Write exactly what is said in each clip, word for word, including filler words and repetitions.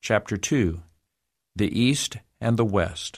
Chapter two. The East and the West.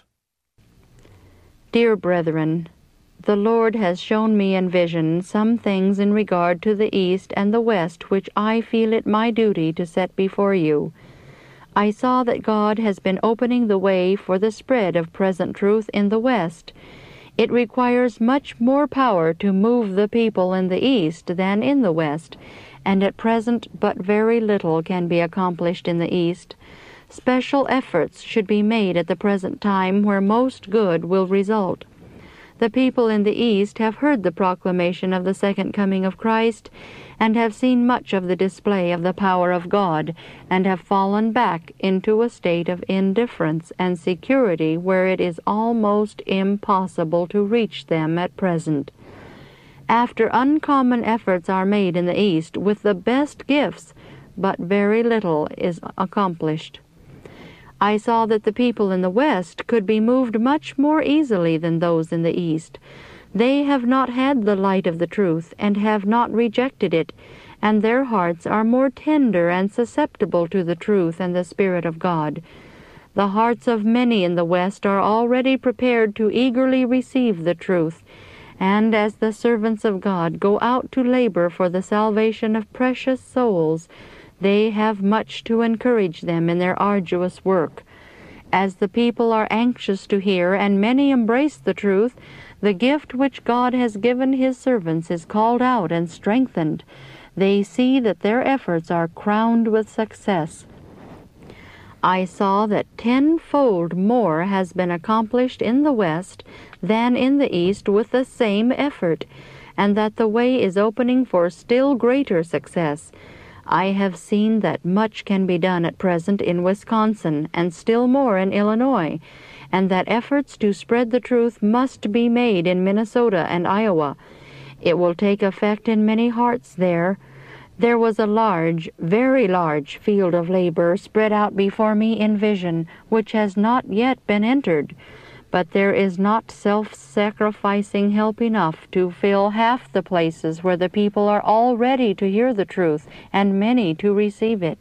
Dear brethren, the Lord has shown me in vision some things in regard to the East and the West which I feel it my duty to set before you. I saw that God has been opening the way for the spread of present truth in the West. It requires much more power to move the people in the East than in the West, and at present but very little can be accomplished in the East. Special efforts should be made at the present time where most good will result. The people in the East have heard the proclamation of the second coming of Christ, and have seen much of the display of the power of God, and have fallen back into a state of indifference and security where it is almost impossible to reach them at present. After uncommon efforts are made in the East with the best gifts, but very little is accomplished. I saw that the people in the West could be moved much more easily than those in the East. They have not had the light of the truth, and have not rejected it, and their hearts are more tender and susceptible to the truth and the Spirit of God. The hearts of many in the West are already prepared to eagerly receive the truth, and as the servants of God go out to labor for the salvation of precious souls, they have much to encourage them in their arduous work. As the people are anxious to hear, and many embrace the truth, the gift which God has given His servants is called out and strengthened. They see that their efforts are crowned with success. I saw that tenfold more has been accomplished in the West than in the East with the same effort, and that the way is opening for still greater success. I have seen that much can be done at present in Wisconsin, and still more in Illinois, and that efforts to spread the truth must be made in Minnesota and Iowa. It will take effect in many hearts there. There was a large, very large field of labor spread out before me in vision, which has not yet been entered. But there is not self-sacrificing help enough to fill half the places where the people are all ready to hear the truth, and many to receive it.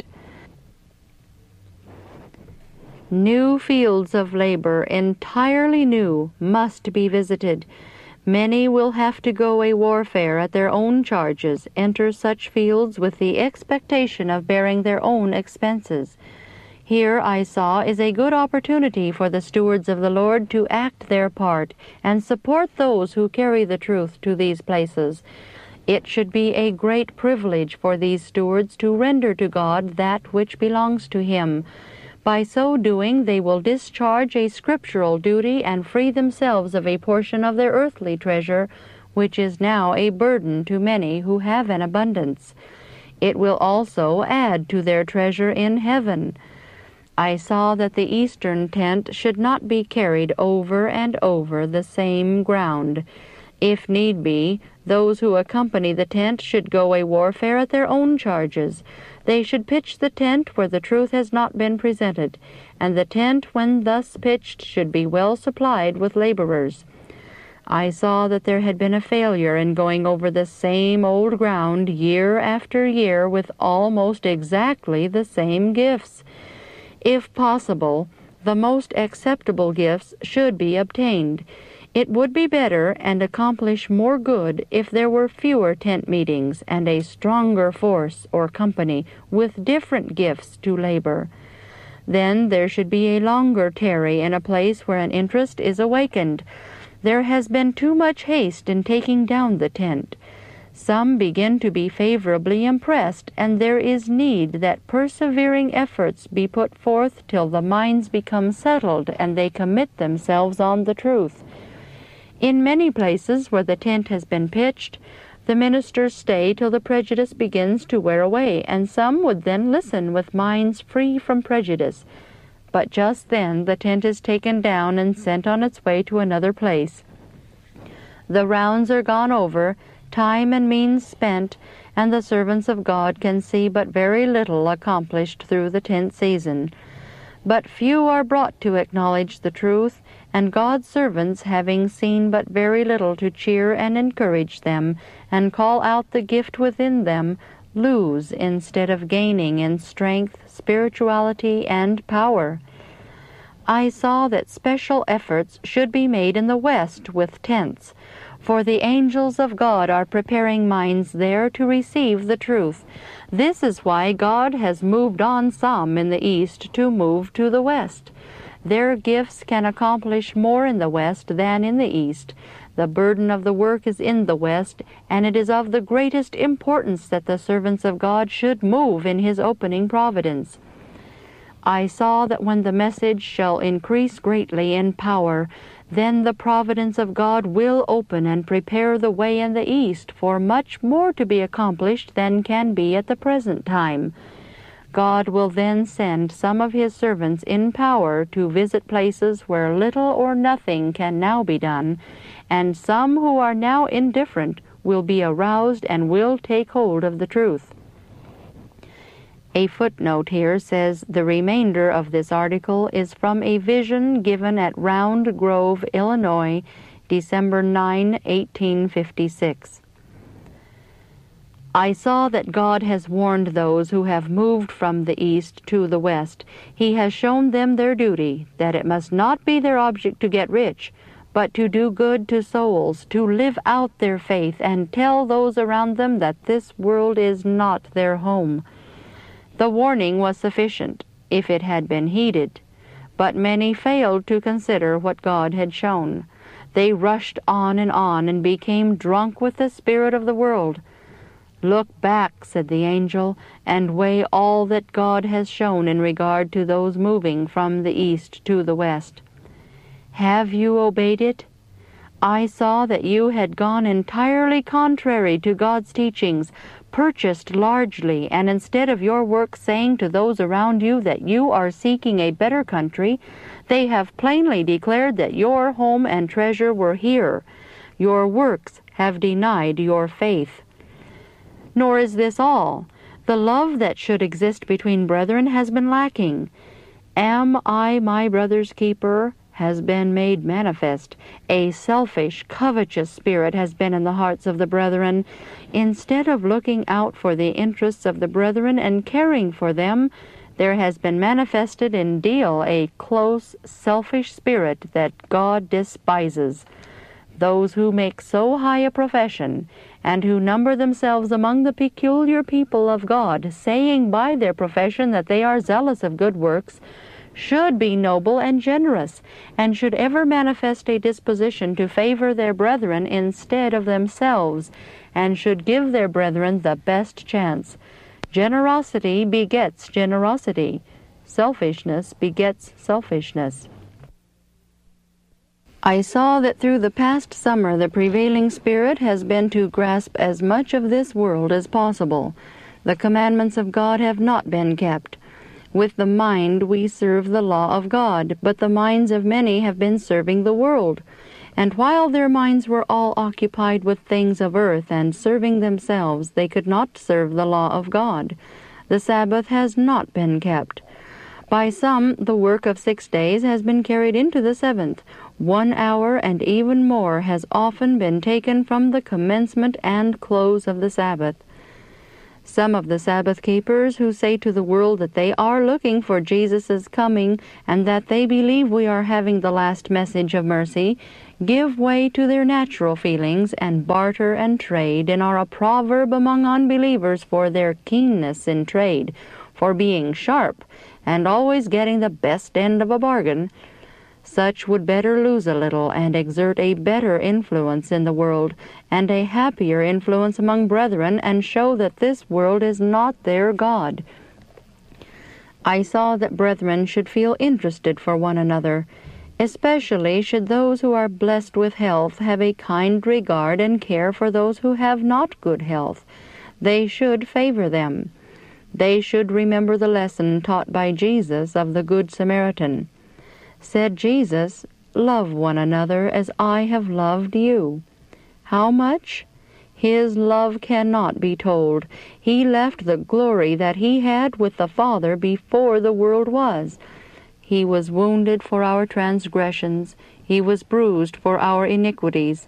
New fields of labor, entirely new, must be visited. Many will have to go a warfare at their own charges, enter such fields with the expectation of bearing their own expenses. Here, I saw, is a good opportunity for the stewards of the Lord to act their part and support those who carry the truth to these places. It should be a great privilege for these stewards to render to God that which belongs to Him. By so doing, they will discharge a scriptural duty and free themselves of a portion of their earthly treasure, which is now a burden to many who have an abundance. It will also add to their treasure in heaven. I saw that the eastern tent should not be carried over and over the same ground. If need be, those who accompany the tent should go a warfare at their own charges. They should pitch the tent where the truth has not been presented, and the tent, when thus pitched, should be well supplied with laborers. I saw that there had been a failure in going over the same old ground year after year with almost exactly the same gifts. If possible, the most acceptable gifts should be obtained. It would be better and accomplish more good if there were fewer tent meetings and a stronger force or company with different gifts to labor. Then there should be a longer tarry in a place where an interest is awakened. There has been too much haste in taking down the tent. Some begin to be favorably impressed, and there is need that persevering efforts be put forth till the minds become settled and they commit themselves on the truth. In many places where the tent has been pitched, the ministers stay till the prejudice begins to wear away, and some would then listen with minds free from prejudice. But just then the tent is taken down and sent on its way to another place. The rounds are gone over, time and means spent, and the servants of God can see but very little accomplished through the tent season. But few are brought to acknowledge the truth, and God's servants, having seen but very little to cheer and encourage them, and call out the gift within them, lose instead of gaining in strength, spirituality, and power. I saw that special efforts should be made in the West with tents, for the angels of God are preparing minds there to receive the truth. This is why God has moved on some in the East to move to the West. Their gifts can accomplish more in the West than in the East. The burden of the work is in the West, and it is of the greatest importance that the servants of God should move in His opening providence. I saw that when the message shall increase greatly in power, then the providence of God will open and prepare the way in the East for much more to be accomplished than can be at the present time. God will then send some of His servants in power to visit places where little or nothing can now be done, and some who are now indifferent will be aroused and will take hold of the truth. A footnote here says the remainder of this article is from a vision given at Round Grove, Illinois, December ninth, eighteen fifty-six. I saw that God has warned those who have moved from the East to the West. He has shown them their duty, that it must not be their object to get rich, but to do good to souls, to live out their faith, and tell those around them that this world is not their home. The warning was sufficient, if it had been heeded, but many failed to consider what God had shown. They rushed on and on and became drunk with the spirit of the world. Look back, said the angel, and weigh all that God has shown in regard to those moving from the East to the West. Have you obeyed it? I saw that you had gone entirely contrary to God's teachings, purchased largely, and instead of your work saying to those around you that you are seeking a better country, they have plainly declared that your home and treasure were here. Your works have denied your faith. Nor is this all. The love that should exist between brethren has been lacking. Am I my brother's keeper? Has been made manifest. A selfish, covetous spirit has been in the hearts of the brethren. Instead of looking out for the interests of the brethren and caring for them, there has been manifested in Deal a close, selfish spirit that God despises. Those who make so high a profession, and who number themselves among the peculiar people of God, saying by their profession that they are zealous of good works, should be noble and generous, and should ever manifest a disposition to favor their brethren instead of themselves, and should give their brethren the best chance. Generosity begets generosity. Selfishness begets selfishness. I saw that through the past summer the prevailing spirit has been to grasp as much of this world as possible. The commandments of God have not been kept. With the mind we serve the law of God, but the minds of many have been serving the world. And while their minds were all occupied with things of earth and serving themselves, they could not serve the law of God. The Sabbath has not been kept. By some, the work of six days has been carried into the seventh. One hour and even more has often been taken from the commencement and close of the Sabbath. Some of the Sabbath keepers who say to the world that they are looking for Jesus' coming and that they believe we are having the last message of mercy, give way to their natural feelings and barter and trade, and are a proverb among unbelievers for their keenness in trade, for being sharp, and always getting the best end of a bargain. Such would better lose a little and exert a better influence in the world, and a happier influence among brethren, and show that this world is not their God. I saw that brethren should feel interested for one another. Especially should those who are blessed with health have a kind regard and care for those who have not good health. They should favor them. They should remember the lesson taught by Jesus of the Good Samaritan. Said Jesus, "Love one another as I have loved you." How much? His love cannot be told. He left the glory that he had with the Father before the world was. He was wounded for our transgressions. He was bruised for our iniquities.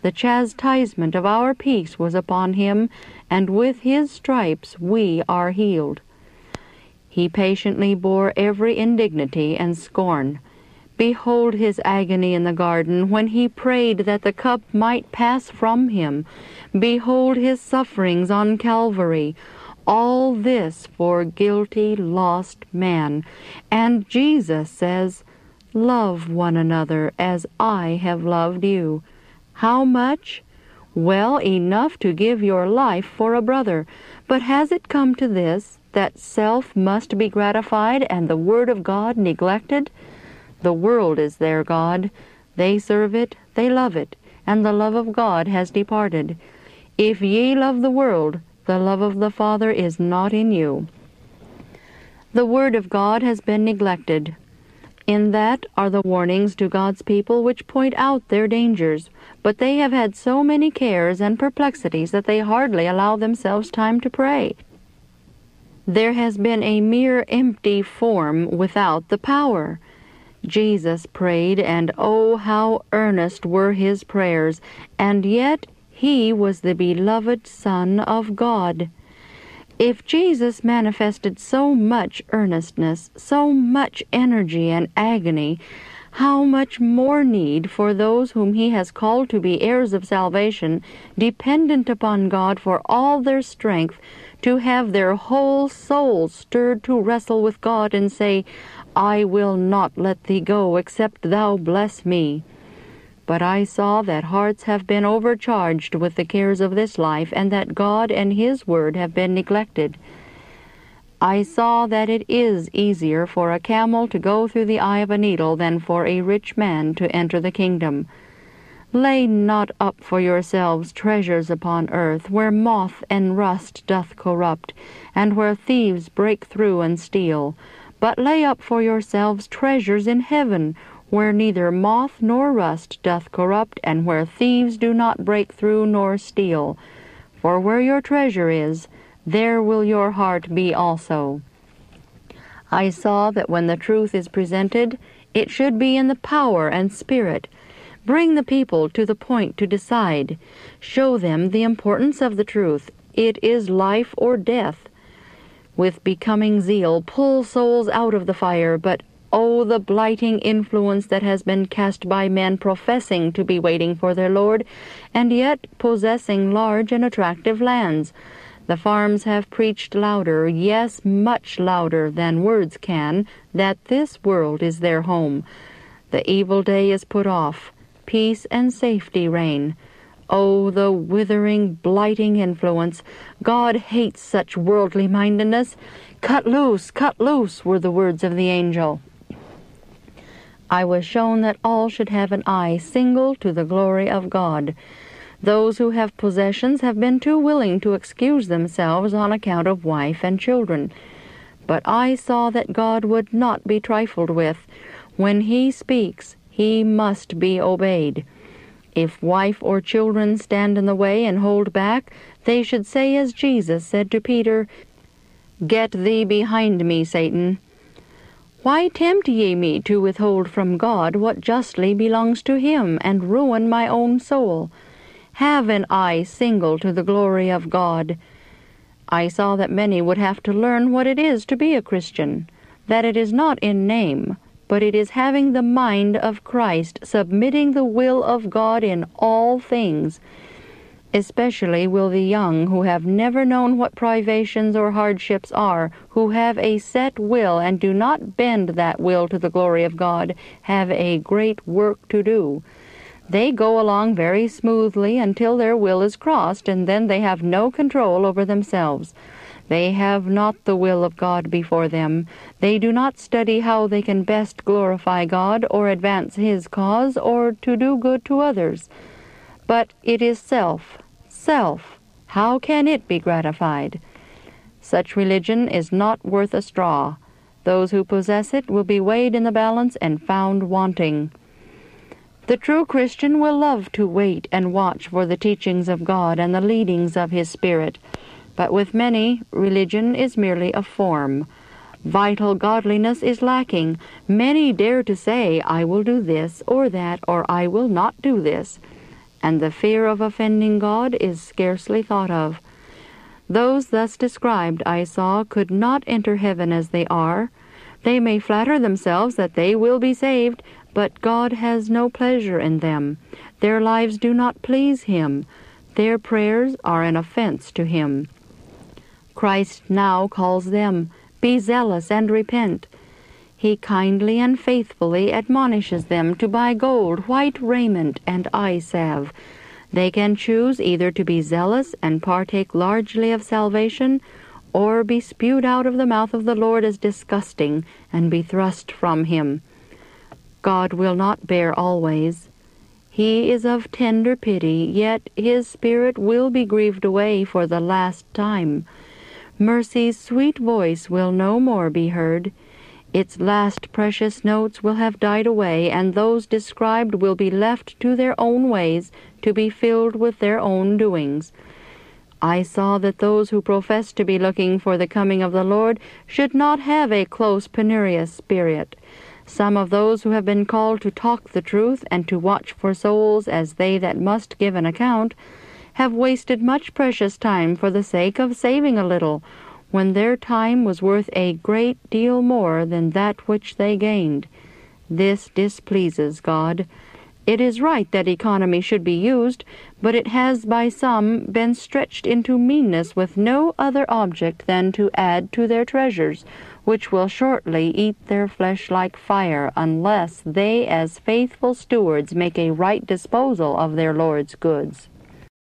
The chastisement of our peace was upon him, and with his stripes we are healed. He patiently bore every indignity and scorn. Behold his agony in the garden, when he prayed that the cup might pass from him. Behold his sufferings on Calvary. All this for guilty, lost man. And Jesus says, "Love one another as I have loved you." How much? Well, enough to give your life for a brother. But has it come to this, that self must be gratified and the Word of God neglected? The world is their God. They serve it, they love it, and the love of God has departed. If ye love the world, the love of the Father is not in you. The Word of God has been neglected. In that are the warnings to God's people which point out their dangers, but they have had so many cares and perplexities that they hardly allow themselves time to pray. There has been a mere empty form without the power. Jesus prayed, and oh, how earnest were his prayers, and yet he was the beloved Son of God. If Jesus manifested so much earnestness, so much energy and agony, how much more need for those whom he has called to be heirs of salvation, dependent upon God for all their strength, to have their whole souls stirred to wrestle with God and say, "I will not let thee go except thou bless me." But I saw that hearts have been overcharged with the cares of this life, and that God and his word have been neglected. I saw that it is easier for a camel to go through the eye of a needle than for a rich man to enter the kingdom. Lay not up for yourselves treasures upon earth, where moth and rust doth corrupt, and where thieves break through and steal. But lay up for yourselves treasures in heaven, where neither moth nor rust doth corrupt, and where thieves do not break through nor steal. For where your treasure is, there will your heart be also. I saw that when the truth is presented, it should be in the power and spirit. Bring the people to the point to decide. Show them the importance of the truth. It is life or death. With becoming zeal, pull souls out of the fire, but oh, the blighting influence that has been cast by men professing to be waiting for their Lord, and yet possessing large and attractive lands. The farms have preached louder, yes, much louder than words can, that this world is their home. The evil day is put off. Peace and safety reign. Oh, the withering, blighting influence! God hates such worldly mindedness. Cut loose, cut loose, were the words of the angel. I was shown that all should have an eye single to the glory of God. Those who have possessions have been too willing to excuse themselves on account of wife and children. But I saw that God would not be trifled with. When he speaks, he must be obeyed. If wife or children stand in the way and hold back, they should say as Jesus said to Peter, "Get thee behind me, Satan." Why tempt ye me to withhold from God what justly belongs to him, and ruin my own soul? Have an eye single to the glory of God. I saw that many would have to learn what it is to be a Christian, that it is not in name, but it is having the mind of Christ, submitting the will of God in all things. Especially will the young, who have never known what privations or hardships are, who have a set will and do not bend that will to the glory of God, have a great work to do. They go along very smoothly until their will is crossed, and then they have no control over themselves. They have not the will of God before them. They do not study how they can best glorify God, or advance his cause, or to do good to others. But it is self, self. How can it be gratified? Such religion is not worth a straw. Those who possess it will be weighed in the balance and found wanting. The true Christian will love to wait and watch for the teachings of God and the leadings of his Spirit. But with many, religion is merely a form. Vital godliness is lacking. Many dare to say, "I will do this or that, or I will not do this." and the fear of offending God is scarcely thought of. Those thus described, I saw, could not enter heaven as they are. They may flatter themselves that they will be saved, but God has no pleasure in them. Their lives do not please Him. Their prayers are an offense to Him. Christ now calls them, "Be zealous and repent." He kindly and faithfully admonishes them to buy gold, white raiment, and eye salve. They can choose either to be zealous and partake largely of salvation, or be spewed out of the mouth of the Lord as disgusting and be thrust from Him. God will not bear always. He is of tender pity, yet His Spirit will be grieved away for the last time. Mercy's sweet voice will no more be heard. Its last precious notes will have died away, and those described will be left to their own ways, to be filled with their own doings. I saw that those who profess to be looking for the coming of the Lord should not have a close penurious spirit. Some of those who have been called to talk the truth and to watch for souls as they that must give an account, have wasted much precious time for the sake of saving a little, when their time was worth a great deal more than that which they gained. This displeases God. It is right that economy should be used, but it has by some been stretched into meanness with no other object than to add to their treasures, which will shortly eat their flesh like fire, unless they as faithful stewards make a right disposal of their Lord's goods.